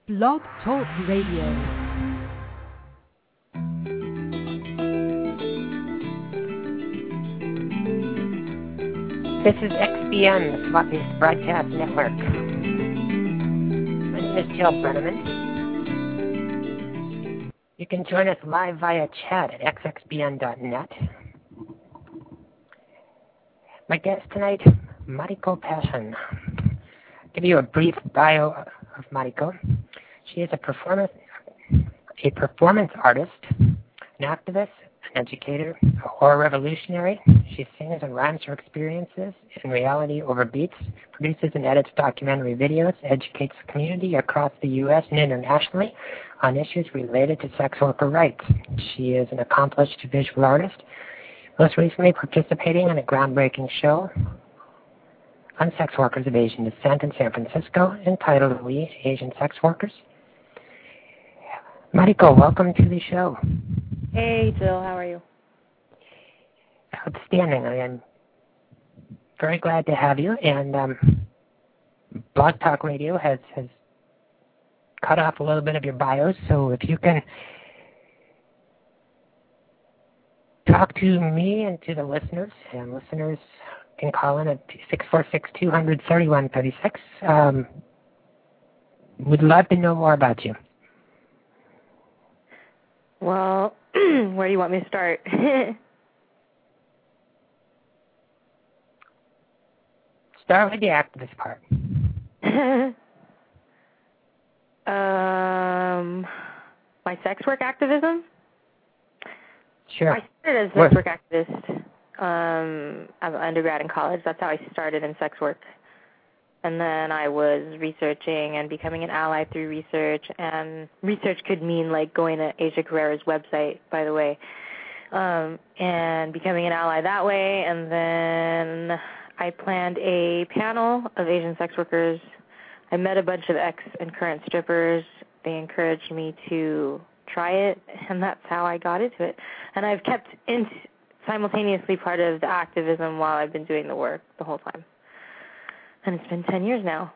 Blog Talk Radio. This is XBN, the Swap-Based Broadcast Network. My name is Jill Brenneman. You can join us live via chat at xxbn.net. My guest tonight, Mariko Passion. I'll give you a brief bio of Mariko. She is a performance artist, an activist, an educator, a horror revolutionary. She sings and rhymes her experiences in reality over beats, produces and edits documentary videos, educates the community across the U.S. and internationally on issues related to sex worker rights. She is an accomplished visual artist, most recently participating in a groundbreaking show on sex workers of Asian descent in San Francisco entitled We Asian Sex Workers. Mariko, welcome to the show. Hey, Jill, how are you? Outstanding. I'm very glad to have you. And Blog Talk Radio has cut off a little bit of your bio, so if you can talk to me and to the listeners, and listeners can call in at 646-200-3136. We'd love to know more about you. Well, where do you want me to start? Start with the activist part. My sex work activism? Sure. I started as a sex work activist. I'm an undergrad in college. That's how I started in sex work. And then I was researching and becoming an ally through research. And research could mean like going to Asia Carrera's website, by the way, and becoming an ally that way. And then I planned a panel of Asian sex workers. I met a bunch of ex and current strippers. They encouraged me to try it, and that's how I got into it. And I've kept simultaneously part of the activism while I've been doing the work the whole time. And it's been 10 years now.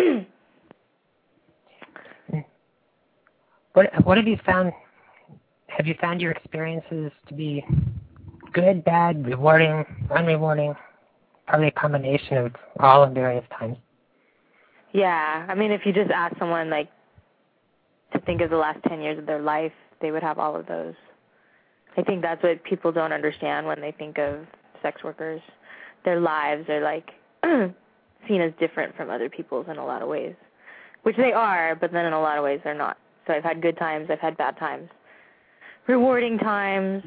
What have you found? Have you found your experiences to be good, bad, rewarding, unrewarding? Probably a combination of all at various times. Yeah, I mean, if you just ask someone like to think of the last 10 years of their life, they would have all of those. I think that's what people don't understand when they think of sex workers. Their lives are like seen as different from other people's in a lot of ways, which they are, but then in a lot of ways they're not. So I've had good times, I've had bad times, rewarding times.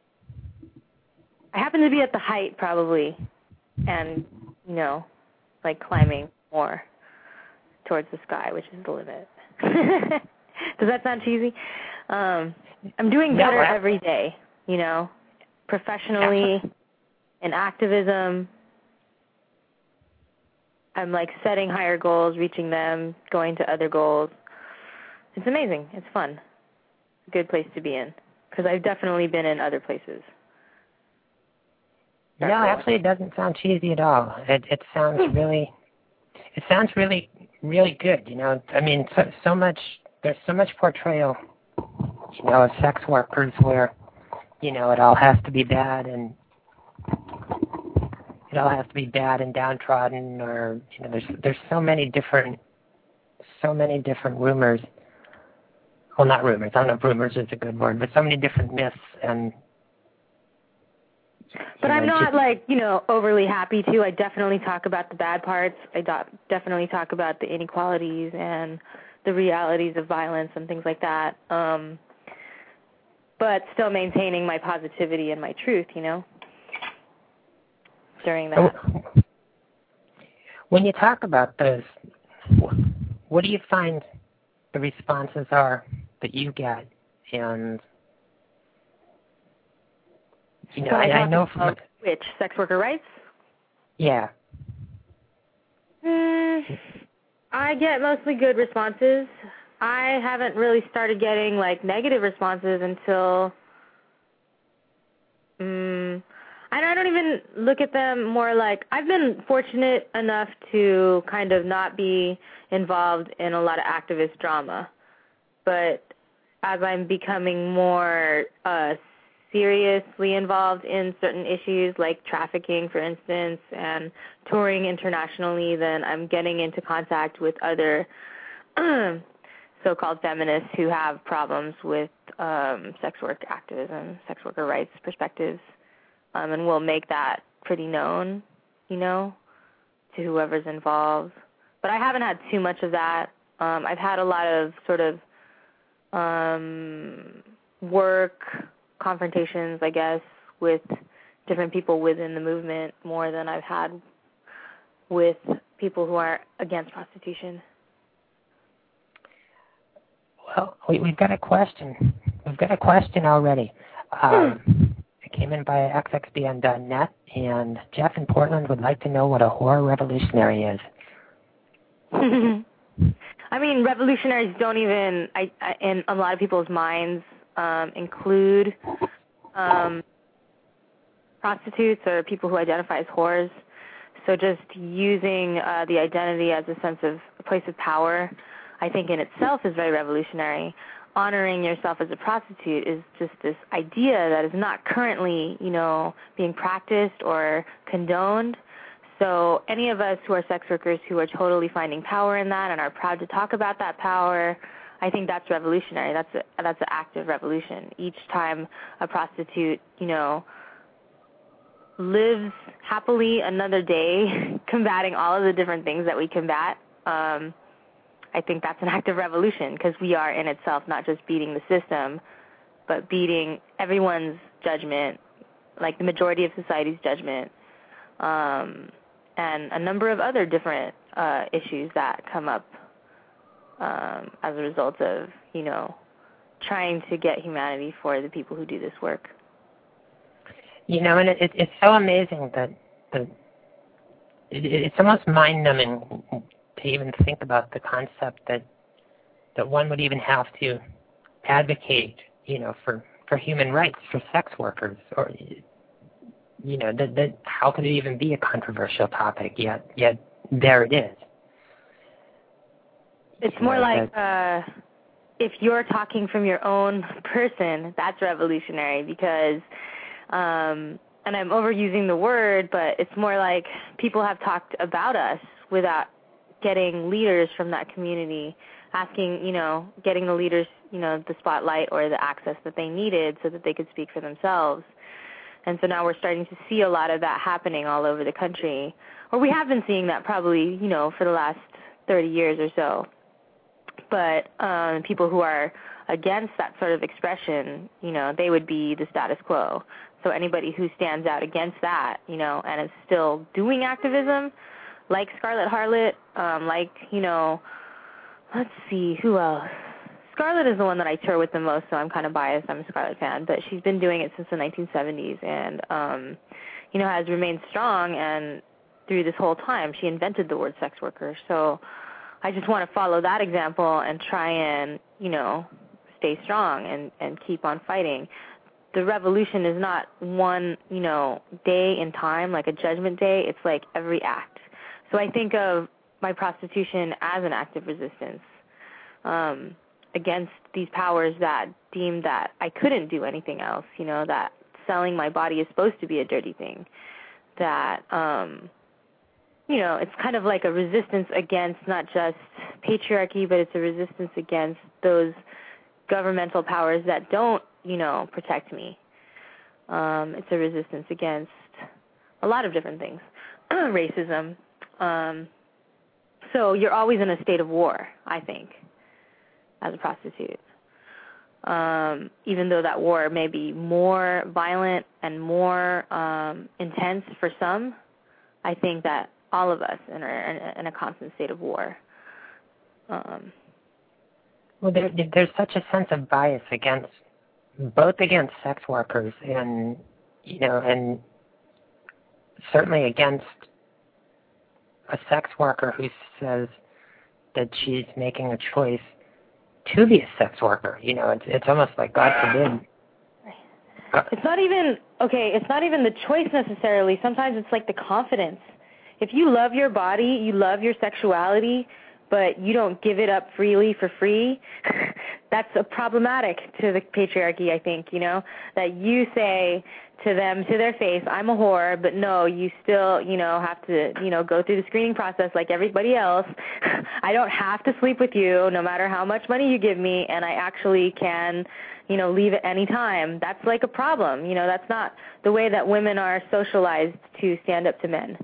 I happen to be at the height probably, and, you know, like climbing more towards the sky, which is the limit. Does that sound cheesy? I'm doing better every day, you know, professionally, in activism. I'm like setting higher goals, reaching them, going to other goals. It's amazing. It's fun. It's a good place to be in, because I've definitely been in other places. No, actually, it doesn't sound cheesy at all. It sounds really, really good. You know, I mean, so much. There's so much portrayal, you know, of sex workers where, you know, it all has to be bad and downtrodden, or, you know, there's so many different rumors. Well, not rumors. I don't know if rumors is a good word, but so many different myths and. But I'm not, like, you know, overly happy to. I definitely talk about the bad parts. I definitely talk about the inequalities and the realities of violence and things like that. But still maintaining my positivity and my truth, you know, during that. When you talk about those, what do you find the responses are that you get? And you know, I know from which sex worker rights? Yeah. I get mostly good responses. I haven't really started getting like negative responses until I don't even look at them more like, I've been fortunate enough to kind of not be involved in a lot of activist drama. but as I'm becoming more seriously involved in certain issues like trafficking, for instance, and touring internationally, then I'm getting into contact with other so-called feminists who have problems with sex work activism, sex worker rights perspectives, and we'll make that pretty known, to whoever's involved. But I haven't had too much of that. I've had a lot of sort of work confrontations, I guess, with different people within the movement more than I've had with people who are against prostitution. Well, we've got a question. We've got a question already. It came in by xxbn.net, and Jeff in Portland would like to know what a whore revolutionary is. I mean, revolutionaries don't even, in a lot of people's minds, include prostitutes or people who identify as whores. So just using the identity as a sense of a place of power, I think in itself is very revolutionary. Honoring yourself as a prostitute is just this idea that is not currently, being practiced or condoned. So any of us who are sex workers who are totally finding power in that and are proud to talk about that power, I think that's revolutionary. That's an act of revolution. Each time a prostitute, lives happily another day, combating all of the different things that we combat, I think that's an act of revolution, because we are in itself not just beating the system, but beating everyone's judgment, like the majority of society's judgment, and a number of other different issues that come up as a result of, trying to get humanity for the people who do this work. And it's so amazing that it's almost mind-numbing to even think about the concept that one would even have to advocate, for human rights for sex workers, or that how could it even be a controversial topic? Yet there it is. It's more like if you're talking from your own person, that's revolutionary, because, and I'm overusing the word, but it's more like people have talked about us without getting leaders from that community, asking, getting the leaders, the spotlight or the access that they needed so that they could speak for themselves. And so now we're starting to see a lot of that happening all over the country. Or we have been seeing that probably, for the last 30 years or so. But people who are against that sort of expression, they would be the status quo. So anybody who stands out against that, and is still doing activism, like Scarlett Harlot, let's see, who else? Scarlett is the one that I tour with the most, so I'm kind of biased. I'm a Scarlett fan, but she's been doing it since the 1970s and, has remained strong, and through this whole time, she invented the word sex worker. So I just want to follow that example and try and, stay strong and keep on fighting. The revolution is not one, day in time, like a judgment day. It's like every act. So I think of my prostitution as an act of resistance against these powers that deem that I couldn't do anything else, that selling my body is supposed to be a dirty thing, that, it's kind of like a resistance against not just patriarchy, but it's a resistance against those governmental powers that don't, protect me. It's a resistance against a lot of different things, racism. So you're always in a state of war, I think, as a prostitute. Even though that war may be more violent and more intense for some, I think that all of us are in a constant state of war. Well, there's such a sense of bias both against sex workers and, and certainly against a sex worker who says that she's making a choice to be a sex worker. It's almost like, God forbid. It's not even the choice necessarily. Sometimes it's like the confidence. If you love your body, you love your sexuality, but you don't give it up freely for free, that's problematic to the patriarchy, I think, you know, that you say to them, to their face, I'm a whore, but no, you still, you know, have to, you know, go through the screening process like everybody else. I don't have to sleep with you no matter how much money you give me, and I actually can, you know, leave at any time. That's like a problem. You know, that's not the way that women are socialized to stand up to men.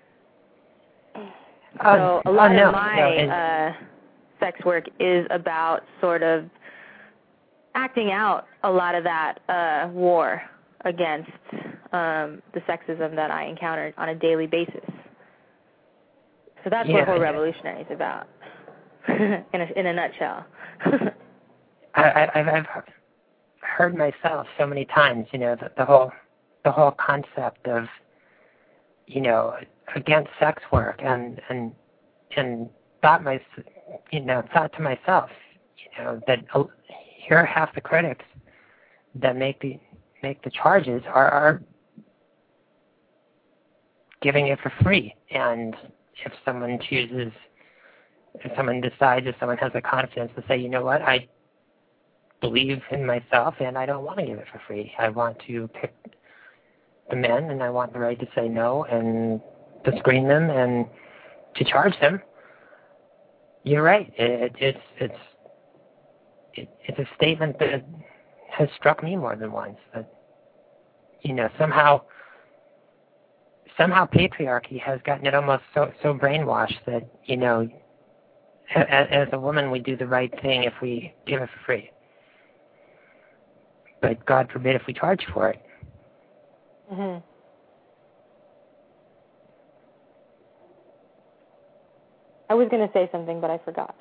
So a lot of my sex work is about sort of acting out a lot of that war against the sexism that I encountered on a daily basis. So that's what Whore Revolutionary is about, in a nutshell. I've heard myself so many times, you know, the whole concept of, you know, against sex work, and thought to myself, you know, that here are half the critics that make the charges are giving it for free. And if someone decides, if someone has the confidence to say, you know what, I believe in myself and I don't want to give it for free. I want to pick the men, and I want the right to say no and to screen them and to charge them. You're right. It's a statement that has struck me more than once. That, you know, somehow patriarchy has gotten it almost so brainwashed that, you know, as a woman we do the right thing if we give it for free. But God forbid if we charge for it. Mm-hmm. I was going to say something, but I forgot.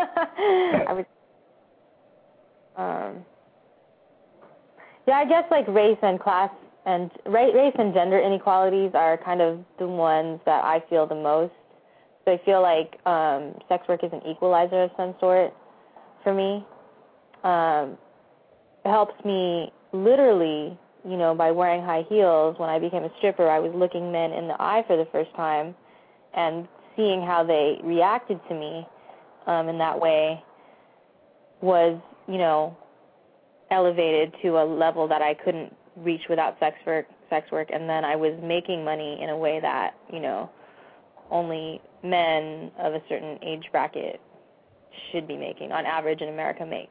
I guess like race and class and race and gender inequalities are kind of the ones that I feel the most. So I feel like sex work is an equalizer of some sort for me. It helps me literally, you know, by wearing high heels. When I became a stripper, I was looking men in the eye for the first time and seeing how they reacted to me in that way was, you know, elevated to a level that I couldn't reach without sex work. And then I was making money in a way that, you know, only men of a certain age bracket should be making, on average in America, make.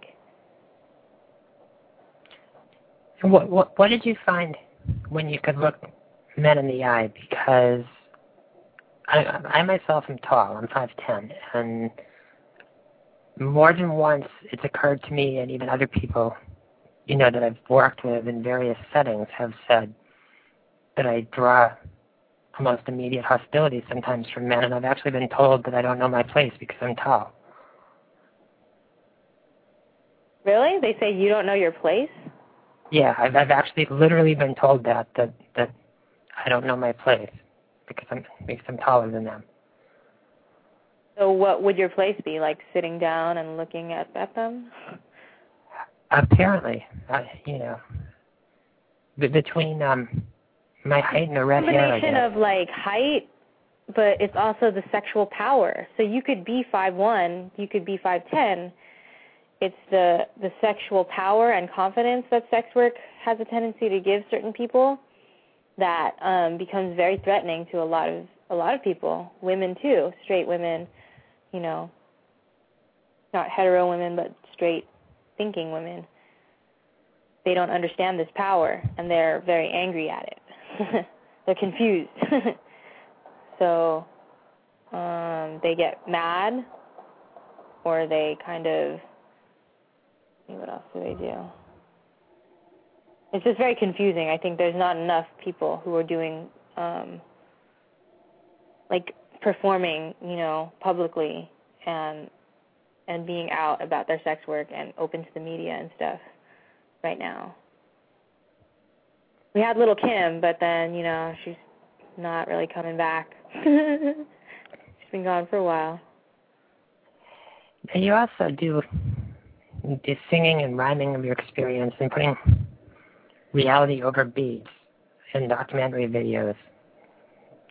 What did you find when you could look men in the eye? Because I myself am tall. I'm 5'10", and more than once it's occurred to me, and even other people, you know, that I've worked with in various settings have said that I draw almost immediate hostility sometimes from men, and I've actually been told that I don't know my place because I'm tall. Really? They say you don't know your place? Yeah, I've actually literally been told that I don't know my place because I'm taller than them. So what would your place be, like sitting down and looking at them? Apparently, you know, between my height and the red hair. Combination of like height, but it's also the sexual power. So you could be 5'1", you could be 5'10". It's the sexual power and confidence that sex work has a tendency to give certain people that becomes very threatening to a lot of people, women too, straight women, you know, not hetero women, but straight thinking women. They don't understand this power, and they're very angry at it. They're confused. So they get mad, or they kind of, what else do they do? It's just very confusing. I think there's not enough people who are doing, like performing, you know, publicly and being out about their sex work and open to the media and stuff right now. We had little Kim, but then, you know, she's not really coming back. She's been gone for a while. And you also do the singing and rhyming of your experience and putting reality over beats in documentary videos.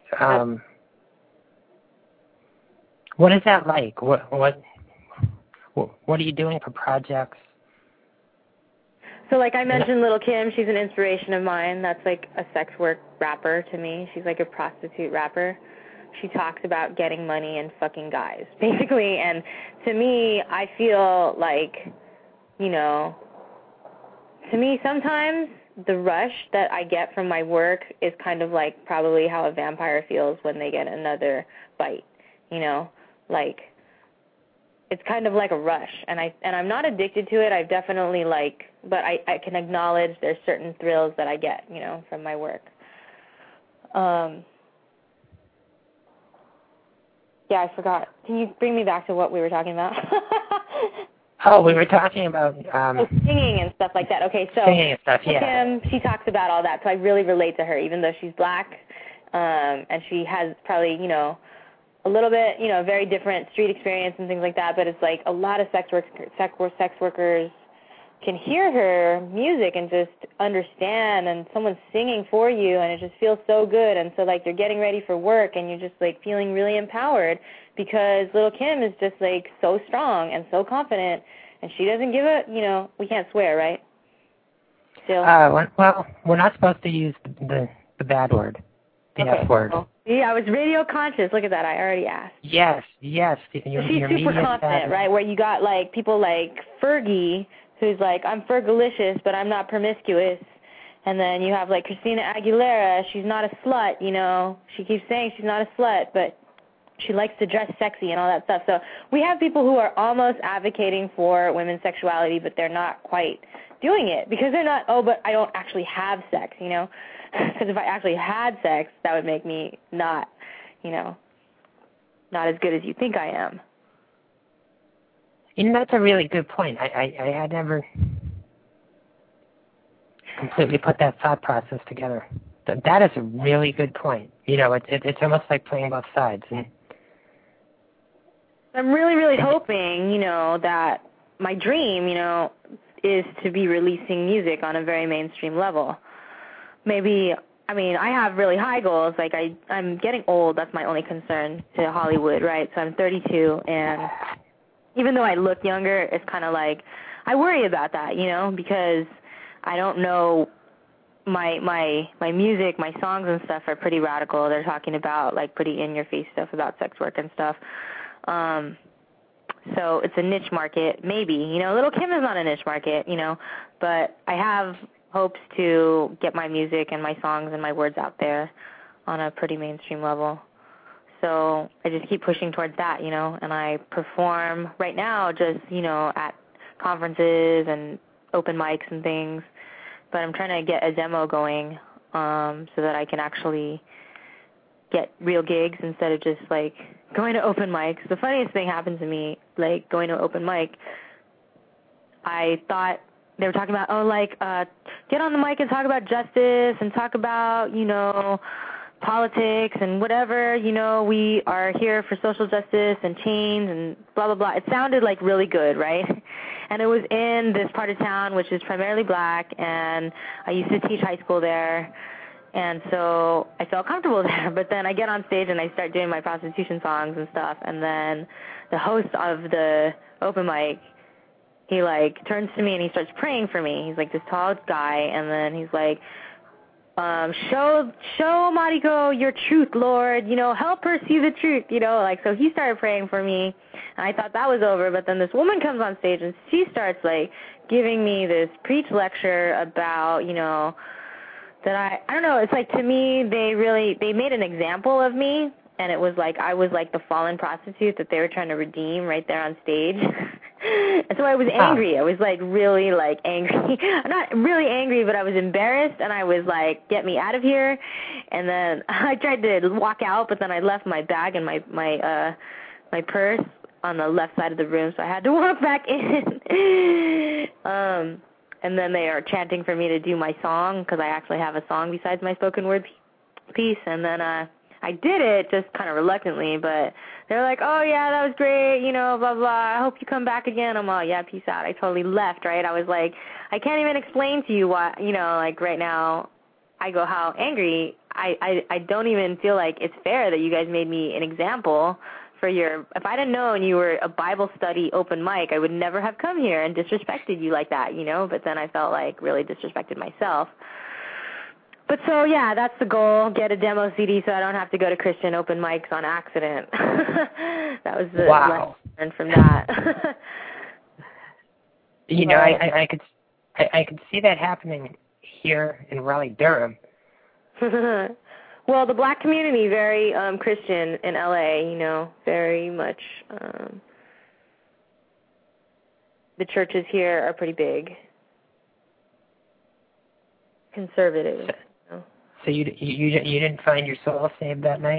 What is that like? What what are you doing for projects? So, like I mentioned, Lil' Kim, she's an inspiration of mine. That's like a sex work rapper to me. She's like a prostitute rapper. She talks about getting money and fucking guys, basically. And to me, I feel like, you know, to me sometimes the rush that I get from my work is kind of like probably how a vampire feels when they get another bite, you know, like it's kind of like a rush, and I'm not addicted to it. I've definitely but I can acknowledge there's certain thrills that I get, you know, from my work. Yeah, I forgot. Can you bring me back to what we were talking about? Oh, we were talking about singing and stuff like that. Okay, so singing and stuff, yeah. Kim, she talks about all that, so I really relate to her, even though she's black, and she has probably, you know, a little bit, you know, very different street experience and things like that, but it's like a lot of sex workers can hear her music and just understand, and someone's singing for you, and it just feels so good, and so like you're getting ready for work, and you're just like feeling really empowered because Lil' Kim is just like so strong and so confident, and she doesn't give a, you know, we can't swear, right? Still. Well, we're not supposed to use the bad word. The F word. Well, yeah, I was radio conscious. Look at that. I already asked. Yes. She's super confident, right? Where you got like people like Fergie, who's like, I'm Fergalicious, but I'm not promiscuous. And then you have like Christina Aguilera. She's not a slut, you know. She keeps saying she's not a slut, but she likes to dress sexy and all that stuff. So we have people who are almost advocating for women's sexuality, but they're not quite doing it because they're not, oh, but I don't actually have sex, you know. Because if I actually had sex, that would make me not, you know, not as good as you think I am. You know, that's a really good point. I had never completely put that thought process together. That is a really good point. You know, it's almost like playing both sides. And I'm really, really hoping, you know, that my dream, you know, is to be releasing music on a very mainstream level. Maybe, I mean, I have really high goals. Like, I'm getting old. That's my only concern to Hollywood, right? So I'm 32, and even though I look younger, it's kind of like I worry about that, you know, because I don't know, my music, my songs and stuff are pretty radical. They're talking about, like, pretty in-your-face stuff about sex work and stuff. So it's a niche market, maybe. You know, Lil' Kim is not a niche market, you know, but I have hopes to get my music and my songs and my words out there on a pretty mainstream level. So I just keep pushing towards that, you know, and I perform right now just, you know, at conferences and open mics and things, but I'm trying to get a demo going so that I can actually get real gigs instead of just, like, going to open mics. The funniest thing happened to me, like, going to an open mic, I thought they were talking about, get on the mic and talk about justice and talk about, you know, politics and whatever, you know, we are here for social justice and change and blah, blah, blah. It sounded like really good, right? And it was in this part of town, which is primarily black, and I used to teach high school there, and so I felt comfortable there. But then I get on stage and I start doing my prostitution songs and stuff, and then the host of the open mic, he, like, turns to me and he starts praying for me. He's, like, this tall guy, and then he's like, show Mariko your truth, Lord, you know, help her see the truth, you know, like, so he started praying for me, and I thought that was over, but then this woman comes on stage, and she starts, like, giving me this preach lecture about, you know, that I don't know, it's like, to me, they made an example of me, and it was like, I was like the fallen prostitute that they were trying to redeem right there on stage. And so I was angry. I was, like, really, like, angry. I'm not really angry, but I was embarrassed, and I was like, get me out of here. And then I tried to walk out, but then I left my bag and my purse on the left side of the room, so I had to walk back in. And then they are chanting for me to do my song, because I actually have a song besides my spoken word piece. And then I did it just kind of reluctantly, but they're like, oh, yeah, that was great, you know, blah, blah, I hope you come back again. I'm all, yeah, peace out. I totally left, right? I was like, I can't even explain to you why, you know, like right now I go how angry. I don't even feel like it's fair that you guys made me an example if I'd have known you were a Bible study open mic, I would never have come here and disrespected you like that, but then I felt like really disrespected myself. But so, yeah, that's the goal, get a demo CD so I don't have to go to Christian open mics on accident. That was the lesson from that. I could see that happening here in Raleigh-Durham. Well, the black community, very Christian in L.A., very much. The churches here are pretty big. Conservative. So you didn't find your soul saved that night?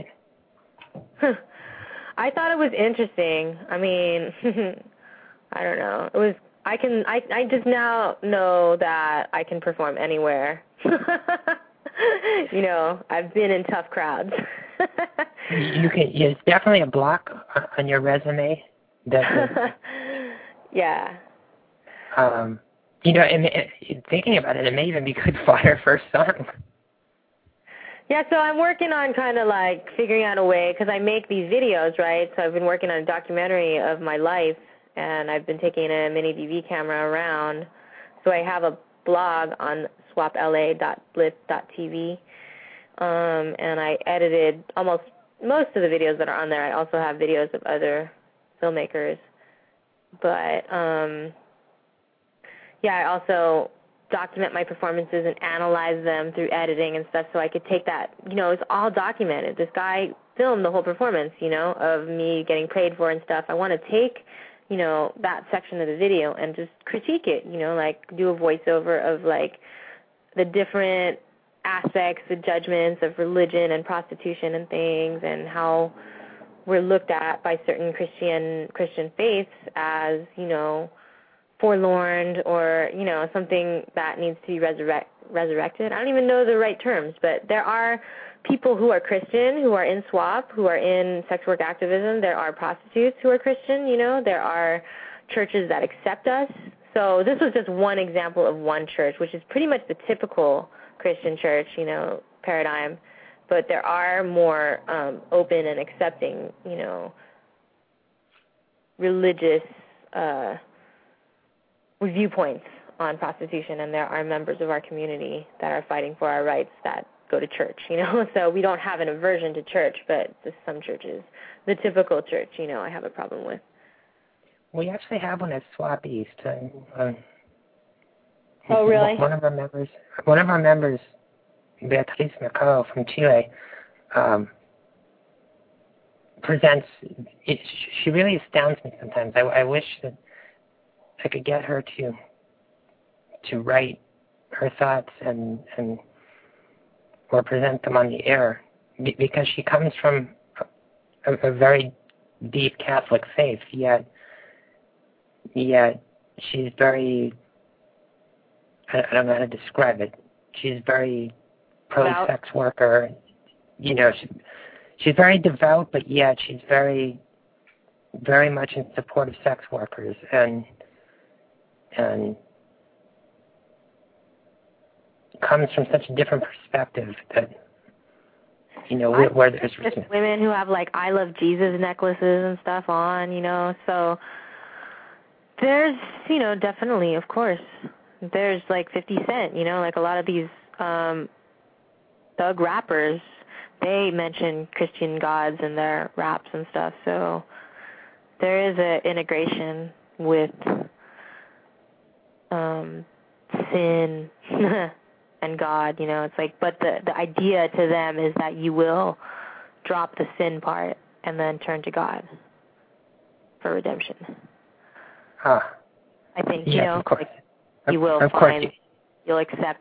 I thought it was interesting. I mean, I don't know. It was. I just now know that I can perform anywhere. I've been in tough crowds. It's definitely a block on your resume. Yeah. Thinking about it, it may even be good fodder for a song. Yeah, so I'm working on kind of like figuring out a way, because I make these videos, right? So I've been working on a documentary of my life, and I've been taking a mini DV camera around. So I have a blog on swapla.blip.tv, and I edited most of the videos that are on there. I also have videos of other filmmakers. But, I also document my performances and analyze them through editing and stuff so I could take that, it's all documented. This guy filmed the whole performance, of me getting prayed for and stuff. I want to take, that section of the video and just critique it, like do a voiceover of like the different aspects, the judgments of religion and prostitution and things, and how we're looked at by certain Christian faiths as, forlorn or, something that needs to be resurrected. I don't even know the right terms, but there are people who are Christian, who are in SWAP, who are in sex work activism. There are prostitutes who are Christian, There are churches that accept us. So this was just one example of one church, which is pretty much the typical Christian church, paradigm. But there are more open and accepting, religious viewpoints on prostitution, and there are members of our community that are fighting for our rights that go to church, So we don't have an aversion to church, but just some churches, the typical church, I have a problem with. We actually have one at SWAP East. Oh, really? One of our members, Beatriz Mercado from Chile, presents. She really astounds me sometimes. I wish that I could get her to write her thoughts and or present them on the air, because she comes from a very deep Catholic faith, yet she's very, I don't know how to describe it. She's very pro-sex worker. She's very devout, but yet she's very, very much in support of sex workers, and comes from such a different perspective that, where there's just women who have like I Love Jesus necklaces and stuff on, so there's, definitely, of course, there's like 50 Cent, like a lot of these thug rappers, they mention Christian gods in their raps and stuff, so there is an integration with sin and God, it's like, but the idea to them is that you will drop the sin part and then turn to God for redemption. Huh. I think, of course. Like you will of find, course. You'll accept,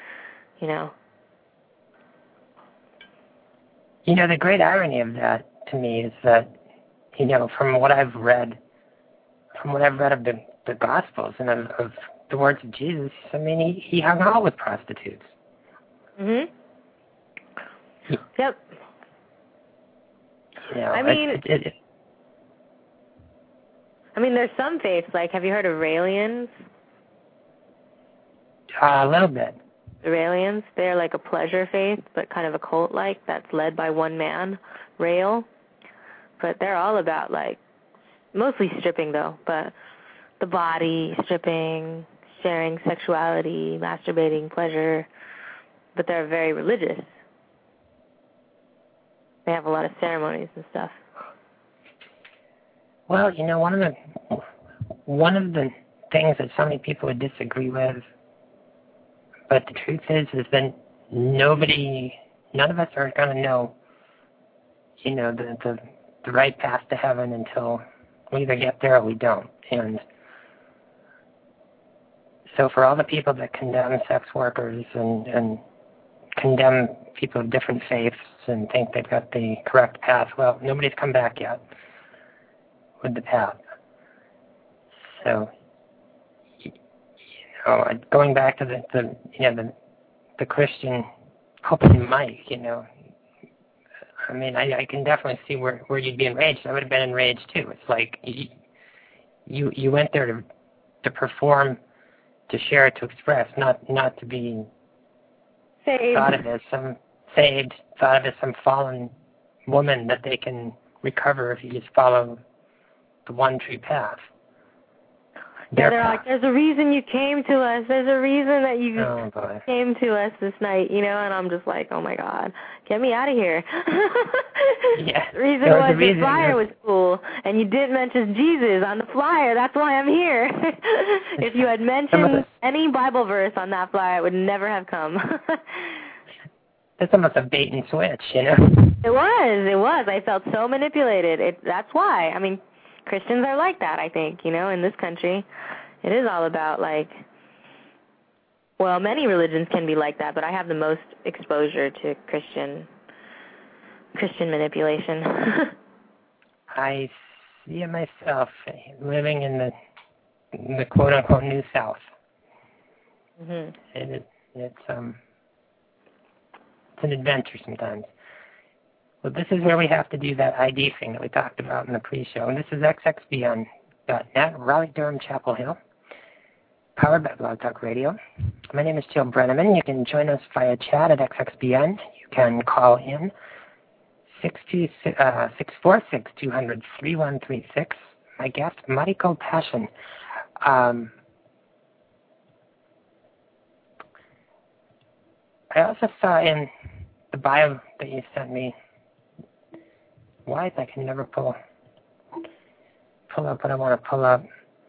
The great irony of that to me is that, from what I've read of the Gospels and of the words of Jesus, I mean, he hung out with prostitutes. Mhm. Yep. I mean, there's some faiths, like, have you heard of Raelians? A little bit. The Raelians, they're like a pleasure faith, but kind of a cult-like, that's led by one man, Rael. but they're all about, like, mostly stripping, though, but the body, stripping, sharing sexuality, masturbating, pleasure, but they're very religious. They have a lot of ceremonies and stuff. Well, you know, one of the things that so many people would disagree with, but the truth is that none of us are going to know, you know, the right path to heaven until we either get there or we don't. And so for all the people that condemn sex workers and condemn people of different faiths and think they've got the correct path, well, nobody's come back yet with the path. So, you know, going back to the Christian open mic, you know, I mean, I can definitely see where you'd be enraged. I would have been enraged too. It's like you went there to perform, to share, to express, not to be saved. Thought of as some fallen woman that they can recover if you just follow the one true path. Yeah, they're like, there's a reason you came to us. There's a reason that you came to us this night, you know, and I'm just like, oh, my God, get me out of here. Yeah. The reason was the flyer was cool, and you didn't mention Jesus on the flyer. That's why I'm here. If you had mentioned any Bible verse on that flyer, it would never have come. That's almost a bait and switch, you know? It was. I felt so manipulated. That's why. I mean, Christians are like that, I think, you know, in this country. It is all about, like, well, many religions can be like that, but I have the most exposure to Christian manipulation. I see it myself, living in the quote-unquote New South. Mm-hmm. It's an adventure sometimes. Well, this is where we have to do that ID thing that we talked about in the pre-show. And this is xxbn.net, Raleigh-Durham, Chapel Hill, powered by Blog Talk Radio. My name is Jill Brenneman. You can join us via chat at xxbn. You can call in 646-200-3136. My guest, Mariko Passion. I also saw in the bio that you sent me, why I can never pull up what I want to pull up.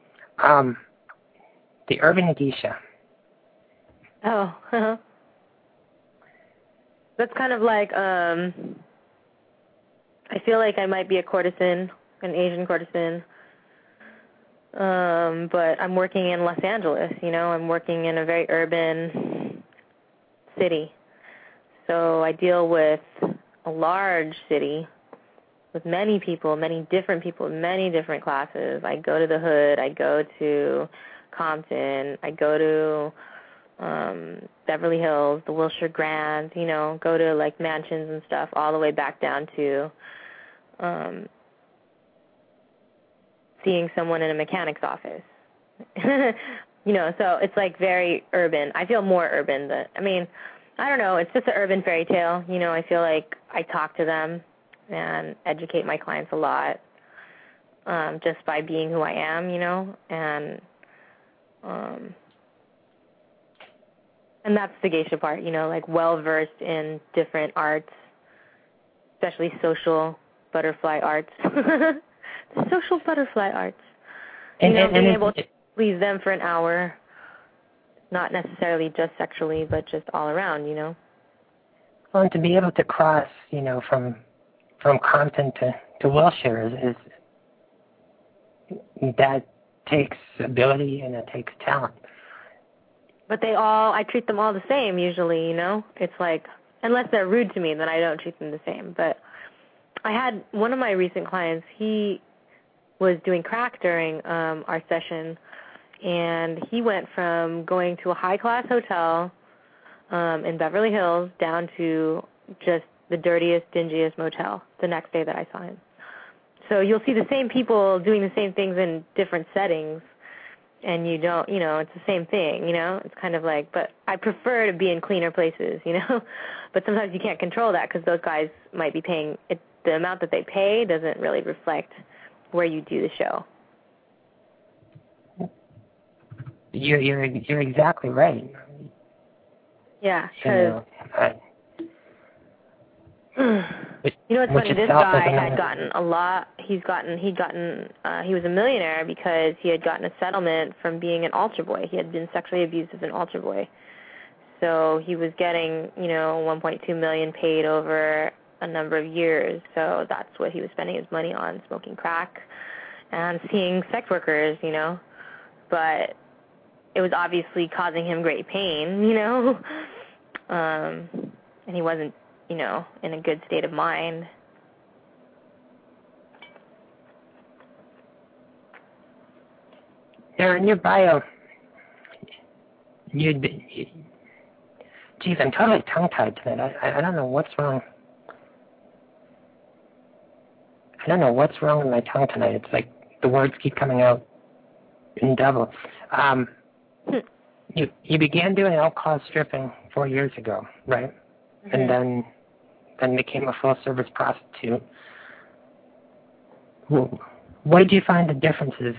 The Urban Geisha. Oh, that's kind of like, I feel like I might be a courtesan, an Asian courtesan, but I'm working in Los Angeles, you know, I'm working in a very urban city. So I deal with a large city with many people, many different classes. I go to the Hood, I go to Compton, I go to Beverly Hills, the Wilshire Grand, you know, go to like mansions and stuff, all the way back down to seeing someone in a mechanic's office. You know, so it's like very urban. I feel more urban than, I mean, I don't know, it's just an urban fairy tale. You know, I feel like I talk to them and educate my clients a lot just by being who I am, you know, and that's the geisha part, you know, like well-versed in different arts, especially social butterfly arts. Social butterfly arts. You know, being able to please them for an hour, not necessarily just sexually, but just all around, you know. Well, and to be able to cross, you know, from Compton to Wilshire is that takes ability and it takes talent. But I treat them all the same usually, you know. It's like, unless they're rude to me, then I don't treat them the same. But I had one of my recent clients, he was doing crack during our session, and he went from going to a high-class hotel in Beverly Hills down to just the dirtiest, dingiest motel the next day that I saw him. So you'll see the same people doing the same things in different settings, and you don't, you know, it's the same thing, you know. It's kind of like, but I prefer to be in cleaner places, you know. But sometimes you can't control that because those guys might be paying, the amount that they pay doesn't really reflect where you do the show. You're exactly right. Yeah, because you know what's funny? This guy had gotten a lot. He was a millionaire because he had gotten a settlement from being an altar boy. He had been sexually abused as an altar boy. So he was getting, $1.2 million paid over a number of years. So that's what he was spending his money on, smoking crack and seeing sex workers, But it was obviously causing him great pain, and he wasn't, in a good state of mind. In your bio, geez, I'm totally tongue-tied tonight. I don't know what's wrong. I don't know what's wrong with my tongue tonight. It's like the words keep coming out in double. You began doing alcohol stripping 4 years ago, right? Mm-hmm. And then became a full-service prostitute. What did you find the differences,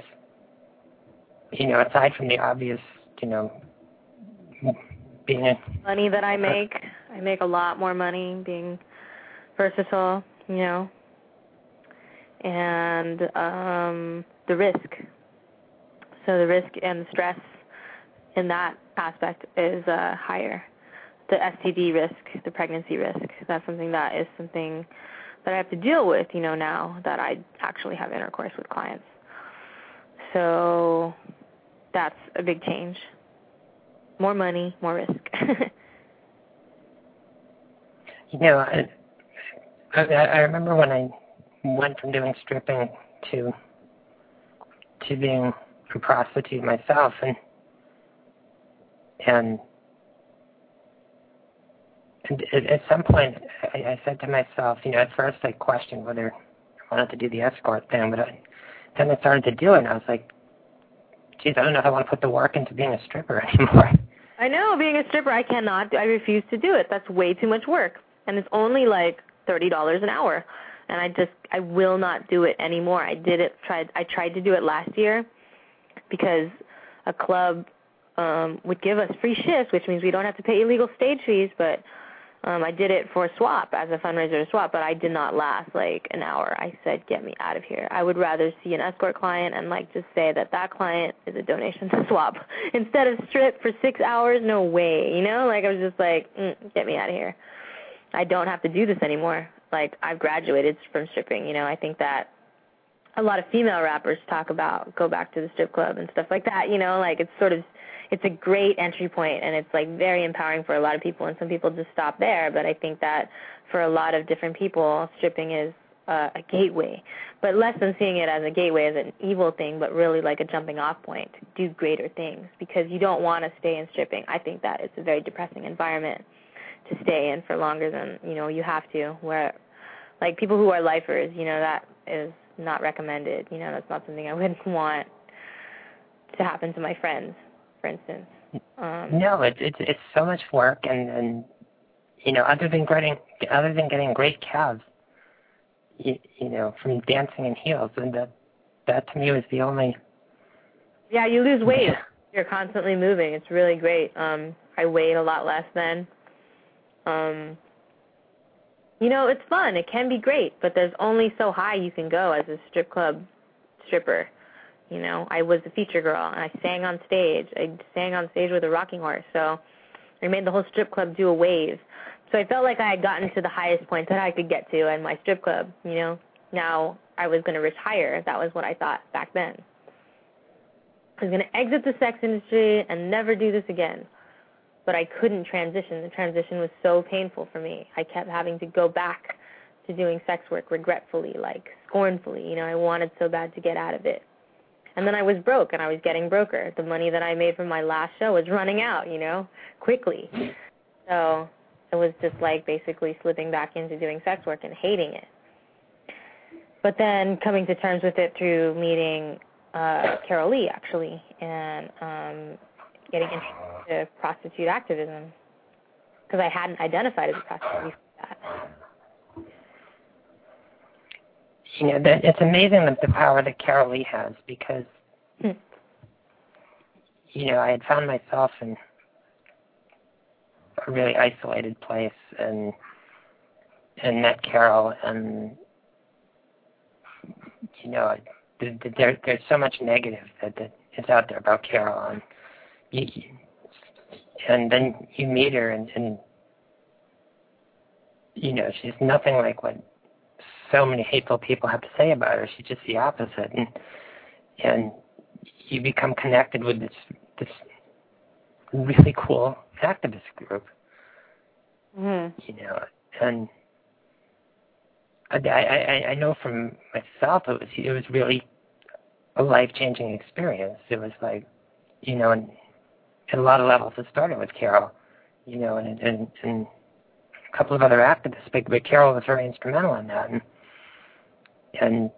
aside from the obvious, being a... Money that I make. I make a lot more money being versatile, and the risk. So the risk and the stress in that aspect is higher. The STD risk, the pregnancy risk, that's something that I have to deal with, now that I actually have intercourse with clients. So that's a big change. More money, more risk. I remember when I went from doing stripping to being a prostitute myself, and at some point I said to myself, at first I questioned whether I wanted to do the escort thing, but then I started to do it, and I was like, geez, I don't know if I want to put the work into being a stripper anymore. I know, being a stripper, I refuse to do it. That's way too much work. And it's only like $30 an hour. And I will not do it anymore. I tried to do it last year because a club would give us free shifts, which means we don't have to pay illegal stage fees, but I did it for a swap, as a fundraiser to swap, but I did not last like an hour. I said, get me out of here. I would rather see an escort client and just say that client is a donation to swap. Instead of strip for 6 hours, no way, I was just like, get me out of here. I don't have to do this anymore. I've graduated from stripping, I think that a lot of female rappers talk about go back to the strip club and stuff like that, it's a great entry point, and it's very empowering for a lot of people, and some people just stop there. But I think that for a lot of different people, stripping is a gateway, but less than seeing it as a gateway as an evil thing, but really like a jumping off point to do greater things, because you don't want to stay in stripping. I think that it's a very depressing environment to stay in for longer than you have to, where people who are lifers, that is not recommended. That's not something I would want to happen to my friends, for instance. No, it's so much work, and other than getting great calves, from dancing in heels, and that to me was the only. Yeah, you lose weight. You're constantly moving. It's really great. I weighed a lot less then. It's fun. It can be great, but there's only so high you can go as a strip club stripper. I was a feature girl, and I sang on stage. I sang on stage with a rocking horse, so I made the whole strip club do a wave. So I felt like I had gotten to the highest point that I could get to in my strip club, Now I was going to retire. That was what I thought back then. I was going to exit the sex industry and never do this again. But I couldn't transition. The transition was so painful for me. I kept having to go back to doing sex work regretfully, scornfully. I wanted so bad to get out of it. And then I was broke, and I was getting broker. The money that I made from my last show was running out, quickly. So it was just basically slipping back into doing sex work and hating it. But then coming to terms with it through meeting Carol Lee, actually, and getting into prostitute activism, because I hadn't identified as a prostitute before that. that it's amazing the power that Carol Lee has, because I had found myself in a really isolated place and met Carol, and there's so much negative that is out there about Carol, and then you meet her, and she's nothing like what so many hateful people have to say about her. She's just the opposite, and you become connected with this really cool activist group. And I know from myself it was really a life-changing experience. It was like, and at a lot of levels it started with Carol, and a couple of other activists, but Carol was very instrumental in that. And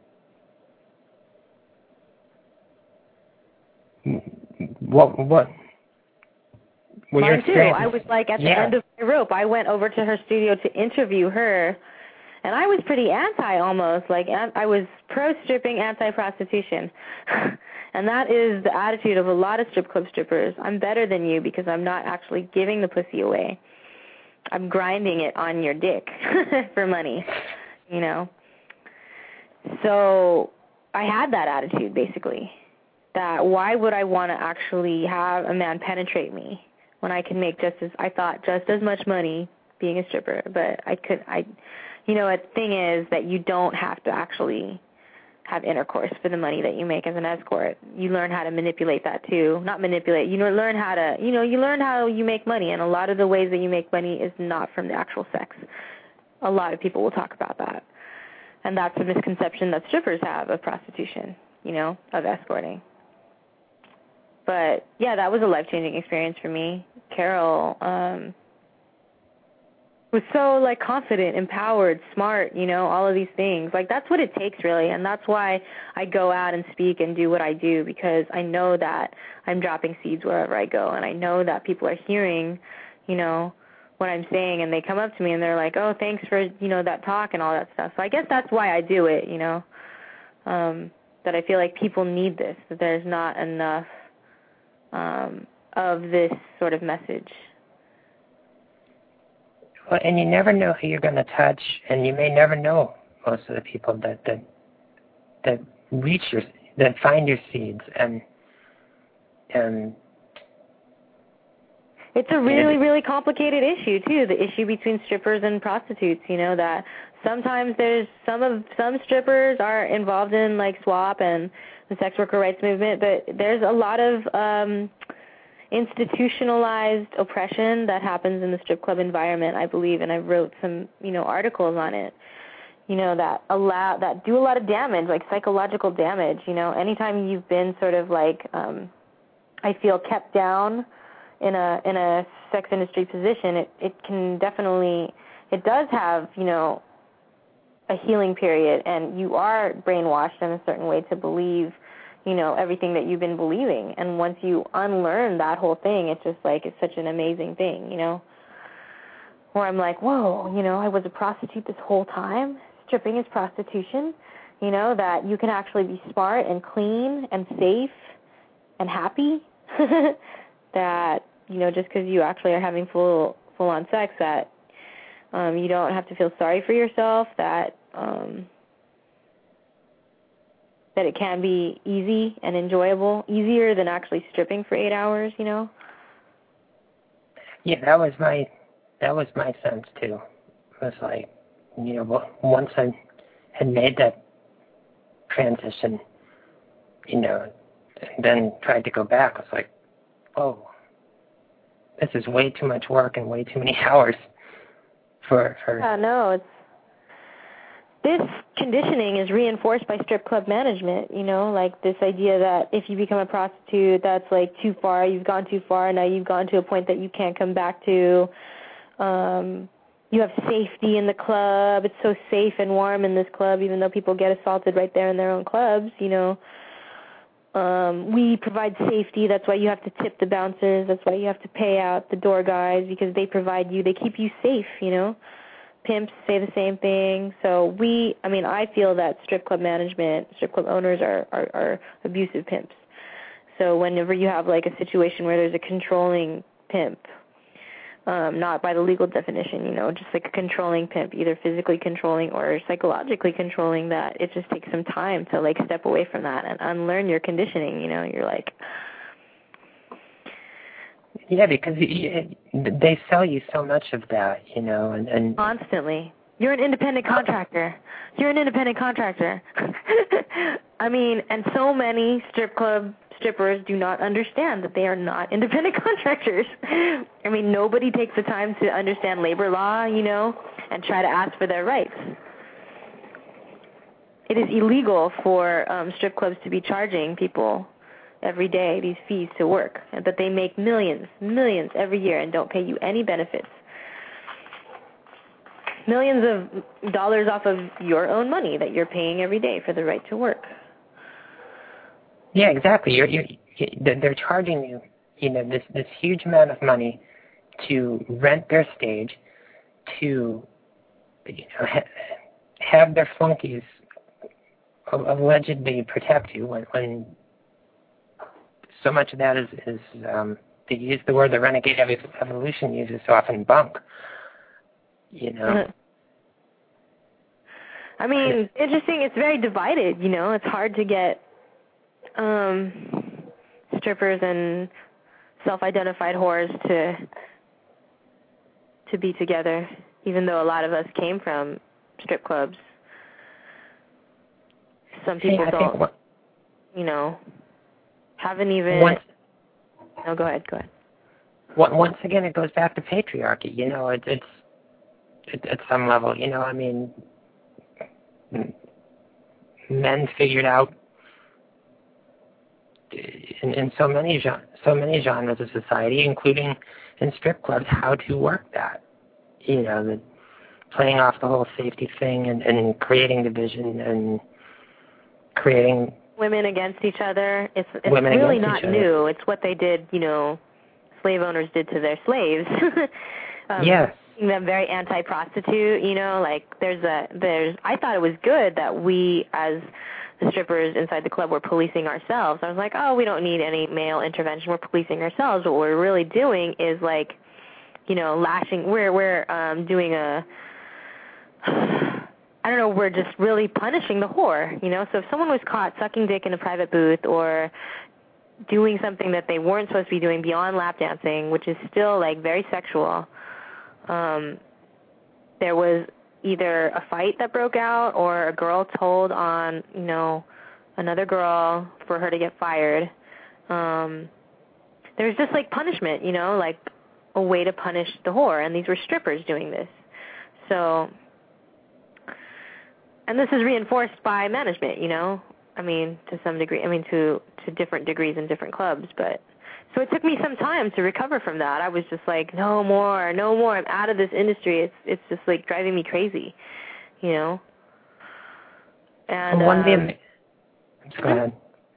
what were your Mine too. I was like at the end of my rope. I went over to her studio to interview her, and I was pretty anti almost. Like I was pro-stripping, anti-prostitution. And that is the attitude of a lot of strip club strippers. I'm better than you because I'm not actually giving the pussy away. I'm grinding it on your dick for money, So I had that attitude, basically, that why would I want to actually have a man penetrate me when I can make just as much money being a stripper? But the thing is that you don't have to actually have intercourse for the money that you make as an escort. You learn how to manipulate that too. Not manipulate. You learn how to, you learn how you make money, and a lot of the ways that you make money is not from the actual sex. A lot of people will talk about that. And that's a misconception that strippers have of prostitution, of escorting. But, yeah, that was a life-changing experience for me. Carol was so, confident, empowered, smart, all of these things. That's what it takes, really, and that's why I go out and speak and do what I do, because I know that I'm dropping seeds wherever I go, and I know that people are hearing, what I'm saying, and they come up to me and they're like, oh, thanks for, that talk and all that stuff. So I guess that's why I do it, that I feel like people need this, that there's not enough of this sort of message. Well, and you never know who you're going to touch, and you may never know most of the people that find your seeds, and it's a really, really complicated issue too. The issue between strippers and prostitutes. That sometimes there's some strippers are involved in SWAP and the sex worker rights movement, but there's a lot of institutionalized oppression that happens in the strip club environment, I believe, and I wrote some, articles on it, that do a lot of damage, psychological damage. Anytime you've been sort of I feel kept down in a sex industry position, it can definitely, it does have, a healing period, and you are brainwashed in a certain way to believe everything that you've been believing. And once you unlearn that whole thing, it's just it's such an amazing thing, where I'm like, whoa, I was a prostitute this whole time. Stripping is prostitution, that you can actually be smart and clean and safe and happy. That, just because you actually are having full-on sex, that you don't have to feel sorry for yourself, that that it can be easy and enjoyable, easier than actually stripping for 8 hours, Yeah, that was my sense too. It was once I had made that transition, and then tried to go back, I was like, oh, this is way too much work and way too many hours for Yeah, no, this conditioning is reinforced by strip club management, this idea that if you become a prostitute, that's too far, you've gone too far, now you've gone to a point that you can't come back to. You have safety in the club, it's so safe and warm in this club, even though people get assaulted right there in their own clubs, we provide safety, that's why you have to tip the bouncers, that's why you have to pay out the door guys, because they provide you, they keep you safe, pimps say the same thing. So I feel that strip club management, strip club owners are abusive pimps. So whenever you have like a situation where there's a controlling pimp, not by the legal definition, just like a controlling pimp, either physically controlling or psychologically controlling, that it just takes some time to like step away from that and unlearn your conditioning. You're like, yeah, because they sell you so much of that, and constantly. You're an independent contractor. And so many strippers do not understand that they are not independent contractors. Nobody takes the time to understand labor law, and try to ask for their rights. It is illegal for strip clubs to be charging people every day these fees to work, and that they make millions every year and don't pay you any benefits. Millions of dollars off of your own money that you're paying every day for the right to work. Yeah, exactly. They're charging you, this huge amount of money to rent their stage, to have their flunkies allegedly protect you when so much of that is to use the word the Renegade Evolution uses so often, bunk. Interesting. It's very divided. It's hard to get strippers and self-identified whores to be together, even though a lot of us came from strip clubs. Some people haven't even. No, go ahead. Once again, it goes back to patriarchy. It's at some level. Men figured out in so many genres of society, including in strip clubs, how to work that. Playing off the whole safety thing and creating division and creating women against each other. It's really not new. It's what they did, slave owners did to their slaves. Yes. Making them very anti-prostitute, I thought it was good that we as the strippers inside the club were policing ourselves. I was like, oh, we don't need any male intervention. We're policing ourselves. What we're really doing is lashing. We're doing we're just really punishing the whore, So if someone was caught sucking dick in a private booth or doing something that they weren't supposed to be doing beyond lap dancing, which is still very sexual, there was either a fight that broke out or a girl told on, another girl for her to get fired. There's just punishment, a way to punish the whore, and these were strippers doing this. So, and this is reinforced by management, to some degree, to different degrees in different clubs, but so it took me some time to recover from that. I was just like, no more, I'm out of this industry. It's just driving me crazy, And go ahead.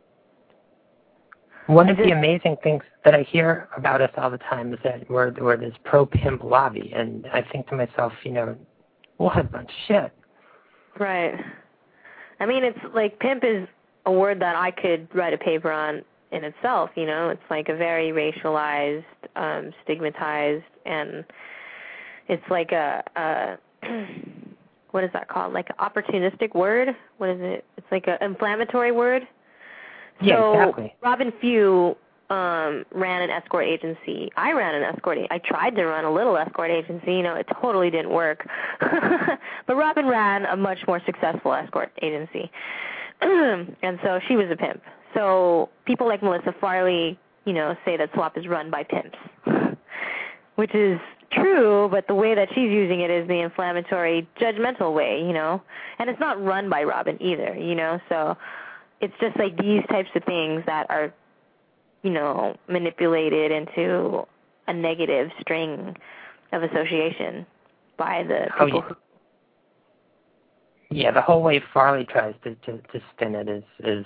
One of the amazing things that I hear about us all the time is that we're this pro-pimp lobby, and I think to myself, what a bunch of shit. Right. It's pimp is a word that I could write a paper on in itself, It's a very racialized, stigmatized, and it's a what is that called? An opportunistic word? What is it? It's an inflammatory word. Yeah, so exactly. Robin Few ran an escort agency. I ran an escort. I tried to run a little escort agency. It totally didn't work. But Robin ran a much more successful escort agency. And so she was a pimp. So people like Melissa Farley, say that SWAP is run by pimps, which is true, but the way that she's using it is the inflammatory, judgmental way, And it's not run by Robin either, So it's just these types of things that are, manipulated into a negative string of association by the people who... Yeah, the whole way Farley tries to spin it is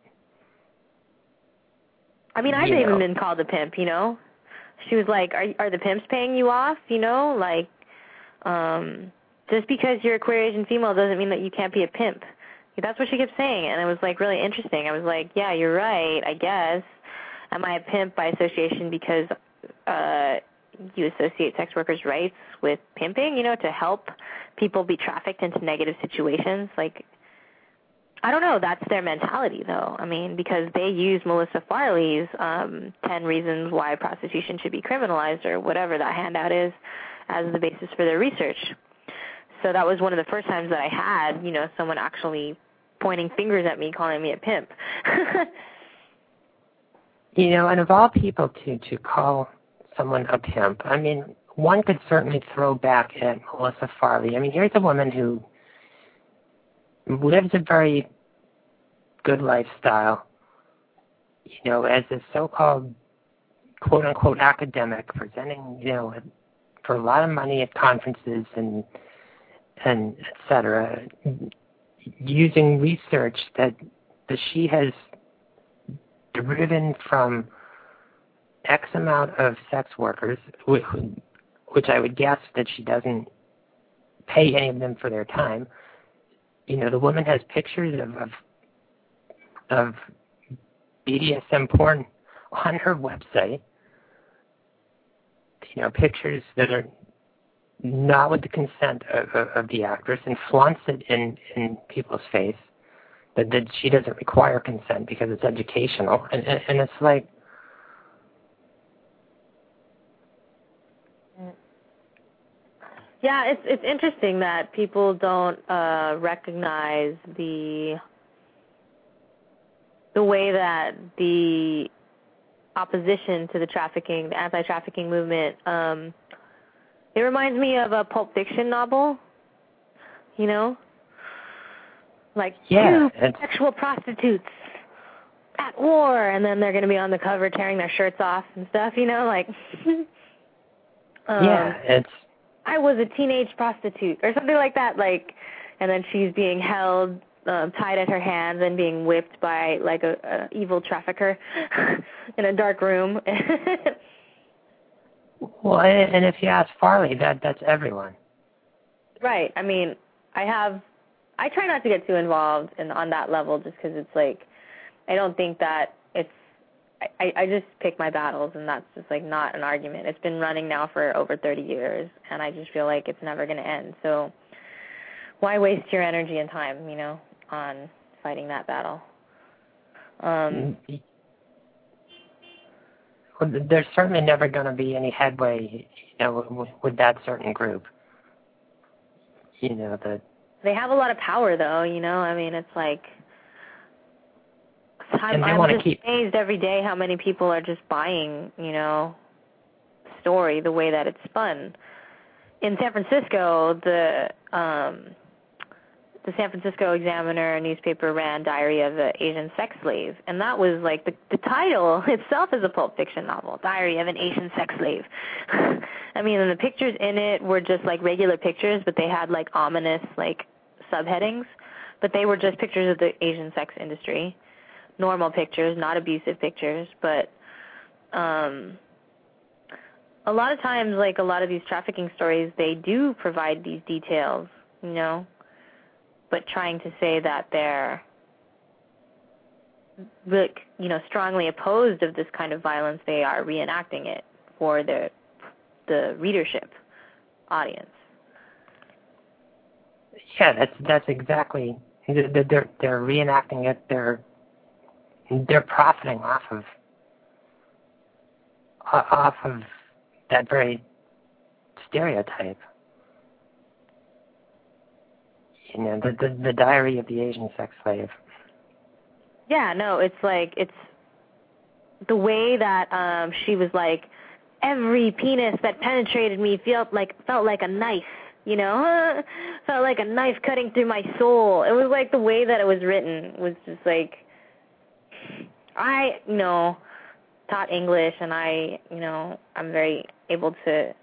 I've even been called a pimp, She was like, are the pimps paying you off, just because you're a queer Asian female doesn't mean that you can't be a pimp. That's what she kept saying, and it was, like, really interesting. I was like, yeah, you're right, I guess. Am I a pimp by association because you associate sex workers' rights with pimping, to help people be trafficked into negative situations? Like, I don't know. That's their mentality, though. I mean, because they use Melissa Farley's 10 Reasons Why Prostitution Should Be Criminalized, or whatever that handout is, as the basis for their research. So that was one of the first times that I had, someone actually pointing fingers at me, calling me a pimp. And of all people to call someone a pimp, I mean, one could certainly throw back at Melissa Farley. I mean, here's a woman who lives a very good lifestyle, as a so-called quote-unquote academic, presenting, for a lot of money at conferences and et cetera, using research that she has driven from X amount of sex workers, which I would guess that she doesn't pay any of them for their time. The woman has pictures of BDSM porn on her website, pictures that are not with the consent of the actress, and flaunts it in people's face that she doesn't require consent because it's educational. And it's like, yeah, it's interesting that people don't recognize the way that the opposition to the trafficking, the anti-trafficking movement, it reminds me of a Pulp Fiction novel, like two sexual prostitutes at war, and then they're going to be on the cover tearing their shirts off and stuff, like. It's. I was a teenage prostitute, or something like that, and then she's being held, tied at her hands and being whipped by, like, a evil trafficker in a dark room. Well, and if you ask Farley, that's everyone. Right. I mean, I try not to get too involved on that level, just because it's like, I don't think that it's, I just pick my battles, and that's just, like, not an argument. It's been running now for over 30 years, and I just feel like it's never going to end. So why waste your energy and time, on fighting that battle? Well, there's certainly never going to be any headway, with that certain group. They have a lot of power, though. I mean, it's like, I'm just amazed every day how many people are just buying, story the way that it's spun. In San Francisco, the San Francisco Examiner newspaper ran Diary of an Asian Sex Slave, and that was like the title itself is a Pulp Fiction novel, Diary of an Asian Sex Slave. I mean, and the pictures in it were just like regular pictures, but they had like ominous like subheadings, but they were just pictures of the Asian sex industry, normal pictures, not abusive pictures, but a lot of times, like a lot of these trafficking stories, they do provide these details, but trying to say that they're, strongly opposed of this kind of violence, they are reenacting it for the readership audience. Yeah, that's exactly. They're reenacting it. They're profiting off of that very stereotype. The Diary of the Asian Sex Slave. Yeah, no, it's like, it's the way that she was like, every penis that penetrated me felt like a knife, felt like a knife cutting through my soul. It was like the way that it was written was just like, I, taught English, and I'm very able to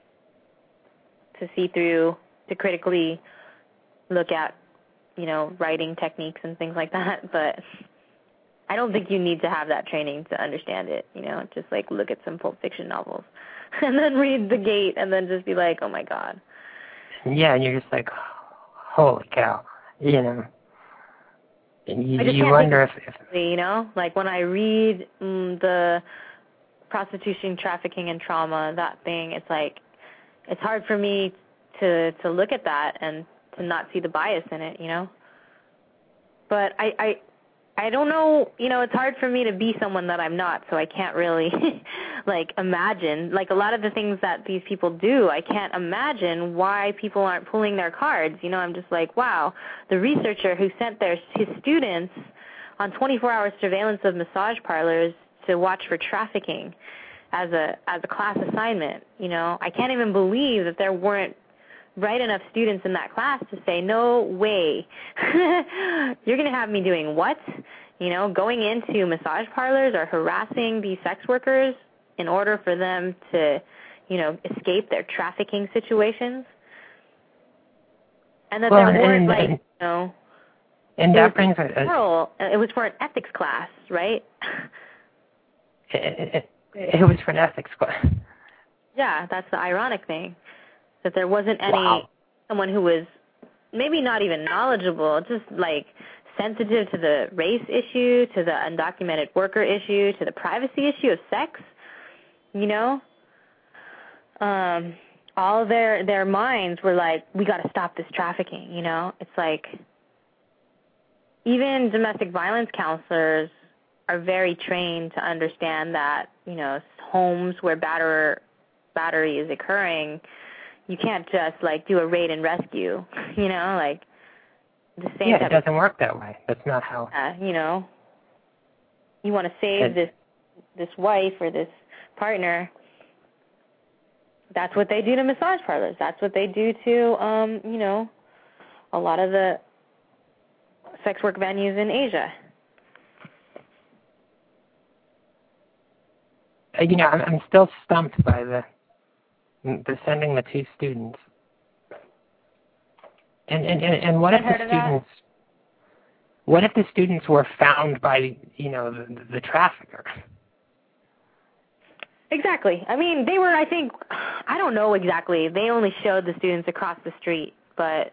see through, to critically look at, writing techniques and things like that, but I don't think you need to have that training to understand it, just like look at some Pulp Fiction novels and then read The Gate and then just be like, oh my God. Yeah, and you're just like, holy cow, you know. And you wonder if you know, like when I read the prostitution, trafficking, and trauma, that thing, it's like, it's hard for me to look at that and to not see the bias in it, you know. But I don't know, you know, it's hard for me to be someone that I'm not, so I can't really, like, imagine. Like, a lot of the things that these people do, I can't imagine why people aren't pulling their cards. You know, I'm just like, wow, the researcher who sent his students on 24-hour surveillance of massage parlors to watch for trafficking as a class assignment, you know, I can't even believe that there weren't bright enough students in that class to say, no way, you're going to have me doing what? You know, going into massage parlors or harassing these sex workers in order for them to, you know, escape their trafficking situations. And that there weren't, like, you know, and that brings it was for an ethics class, right? It was for an ethics class. Yeah, that's the ironic thing. That there wasn't someone who was maybe not even knowledgeable, just like sensitive to the race issue, to the undocumented worker issue, to the privacy issue of sex, you know? All their minds were like, we got to stop this trafficking, you know? It's like even domestic violence counselors are very trained to understand that, you know, homes where battery is occurring, you can't just, like, do a raid and rescue, you know, like, the same. Yeah, it doesn't work that way. That's not how. You know, you want to save this wife or this partner. That's what they do to massage parlors. That's what they do to, you know, a lot of the sex work venues in Asia. You know, I'm still stumped by the sending the two students. And what if the students? What if the students were found by, you know, the trafficker? Exactly. I mean, they were, I think, I don't know exactly. They only showed the students across the street, but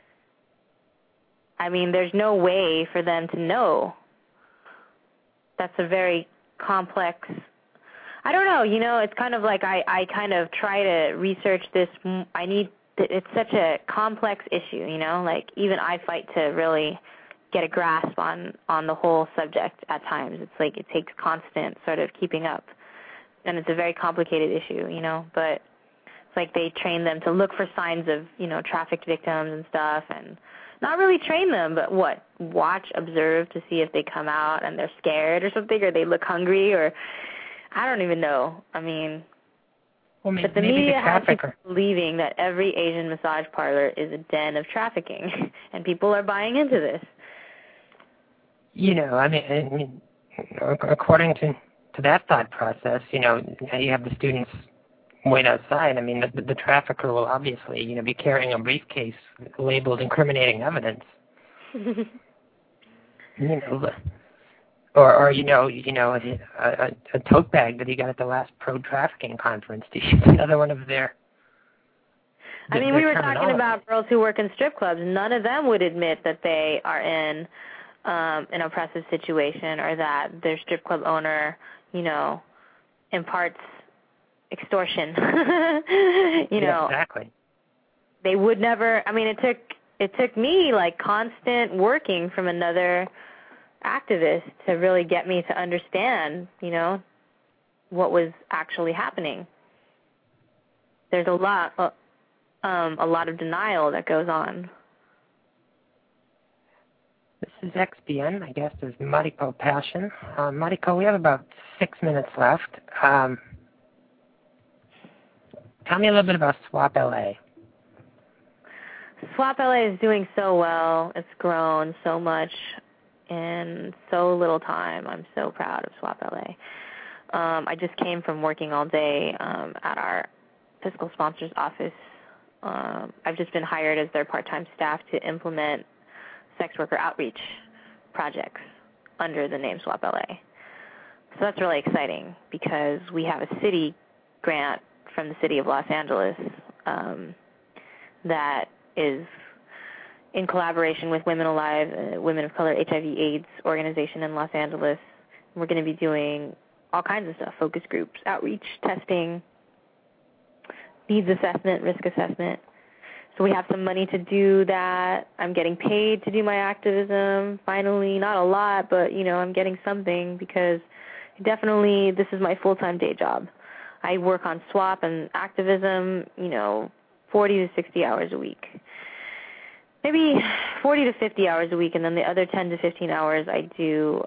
I mean, there's no way for them to know. That's a very complex, I don't know, you know, it's kind of like I kind of try to research this. It's such a complex issue, you know, like even I fight to really get a grasp on the whole subject at times. It's like it takes constant sort of keeping up. And it's a very complicated issue, you know, but it's like they train them to look for signs of, you know, trafficked victims and stuff, and not really train them, but watch, observe to see if they come out and they're scared or something, or they look hungry, or I don't even know. I mean, but the media has people believing that every Asian massage parlor is a den of trafficking, and people are buying into this. You know, I mean according to that thought process, you know, you have the students wait outside. I mean, the trafficker will obviously, you know, be carrying a briefcase labeled incriminating evidence. You know, or you know, a tote bag that he got at the last pro-trafficking conference to use another one of their. I mean, we were talking about girls who work in strip clubs. None of them would admit that they are in an oppressive situation, or that their strip club owner, you know, imparts extortion. You know, exactly. They would never. I mean, it took me like constant working from another activist to really get me to understand, you know, what was actually happening. There's a lot of denial that goes on. This is XBN. I guess there's Mariko Passion. Mariko, we have about 6 minutes left. Tell me a little bit about SWAP LA. SWAP LA is doing so well. It's grown so much in so little time. I'm so proud of SWAP LA. I just came from working all day at our fiscal sponsor's office. I've just been hired as their part-time staff to implement sex worker outreach projects under the name SWAP LA. So that's really exciting because we have a city grant from the city of Los Angeles that is in collaboration with Women Alive, Women of Color HIV/AIDS organization in Los Angeles. We're going to be doing all kinds of stuff, focus groups, outreach, testing, needs assessment, risk assessment. So we have some money to do that. I'm getting paid to do my activism, finally. Not a lot, but, I'm getting something because definitely this is my full-time day job. I work on SWAP and activism, 40 to 60 hours a week. Maybe 40 to 50 hours a week, and then the other 10 to 15 hours I do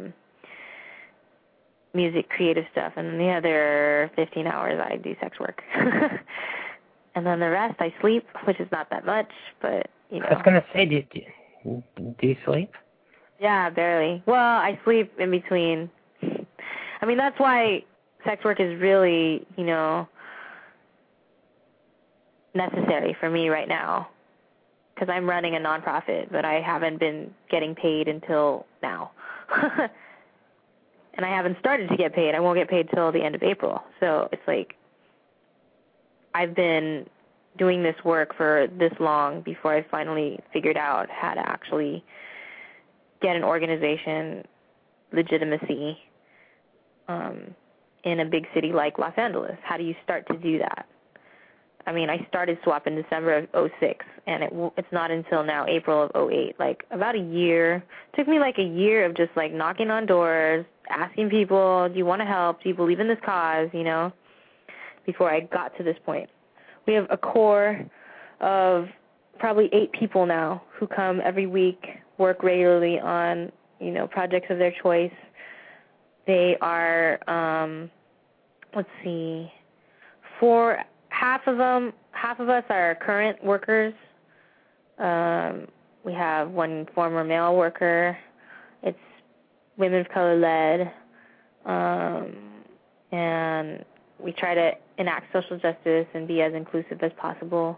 music, creative stuff, and the other 15 hours I do sex work. And then the rest I sleep, which is not that much, but, I was going to say, do you sleep? Yeah, barely. Well, I sleep in between. I mean, that's why sex work is really, necessary for me right now, because I'm running a nonprofit, but I haven't been getting paid until now. And I haven't started to get paid. I won't get paid till the end of April. So it's like I've been doing this work for this long before I finally figured out how to actually get an organization legitimacy in a big city like Los Angeles. How do you start to do that? I mean, I started SWAP in December of 2006, and it's not until now, April of 2008, like about a year. It took me like a year of just like knocking on doors, asking people, do you want to help? Do you believe in this cause, before I got to this point. We have a core of probably 8 people now who come every week, work regularly on, projects of their choice. They are, half of us are current workers. We have one former male worker. It's women of color led. And we try to enact social justice and be as inclusive as possible.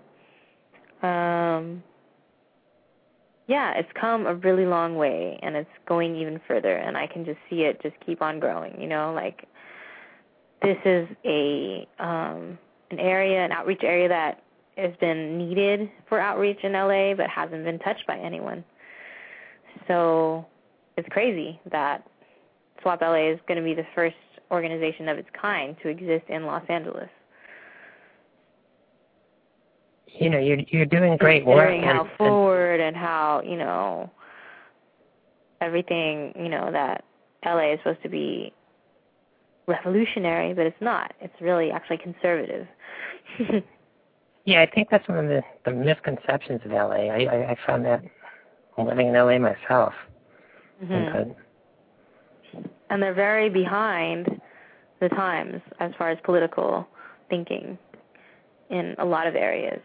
It's come a really long way, and it's going even further, and I can just see it just keep on growing, like this is an area, an outreach area that has been needed for outreach in LA but hasn't been touched by anyone. So it's crazy that SWAP LA is going to be the first organization of its kind to exist in Los Angeles. You're doing great work. Considering how forward and how, everything, that LA is supposed to be revolutionary, but it's not. It's really actually conservative. Yeah, I think that's one of the misconceptions of LA. I found that living in LA myself. Mm-hmm. And they're very behind the times as far as political thinking in a lot of areas.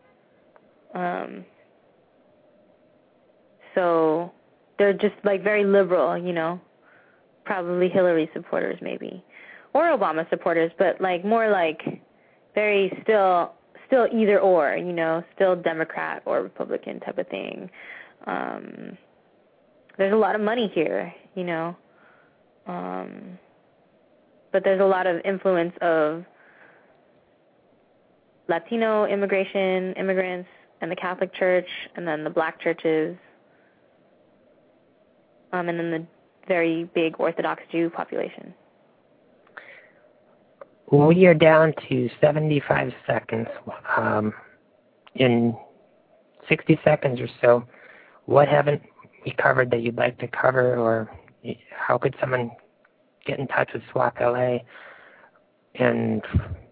So they're just like very liberal, probably Hillary supporters maybe, or Obama supporters, but like more like very still either or, still Democrat or Republican type of thing. There's a lot of money here, but there's a lot of influence of Latino immigrants, and the Catholic Church, and then the black churches, and then the very big Orthodox Jew population. We are down to 75 seconds. In 60 seconds or so, what haven't we covered that you'd like to cover, or how could someone get in touch with SWAP LA and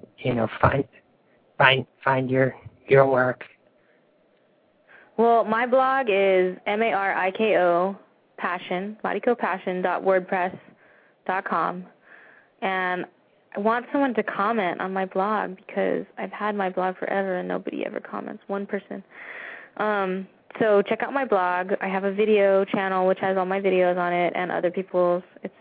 find your work? Well, my blog is MARIKO Passion, marikopassion.wordpress.com, and I want someone to comment on my blog because I've had my blog forever and nobody ever comments, one person. So check out my blog. I have a video channel which has all my videos on it and other people's. It's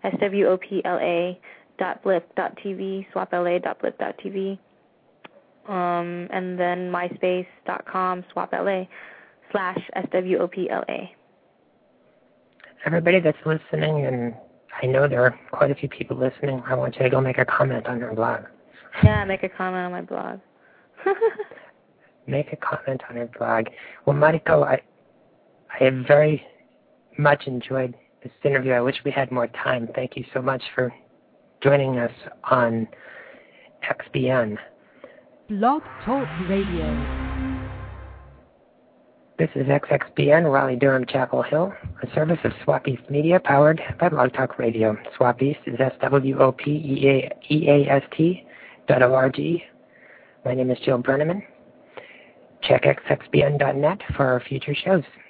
swopla.blip.tv, swopla.blip.tv, and then myspace.com, swopla/SWOPLA. Everybody that's listening, and I know there are quite a few people listening, I want you to go make a comment on your blog. Yeah, make a comment on my blog. make a comment on her blog. Well, Mariko, I have very much enjoyed this interview. I wish we had more time. Thank you so much for joining us on XBN. Blog Talk Radio. This is XXBN, Raleigh, Durham, Chapel Hill, a service of Swap East Media powered by Blog Talk Radio. Swap East is SWOPEAST.org. My name is Jill Brenneman. Check xxbn.net for our future shows.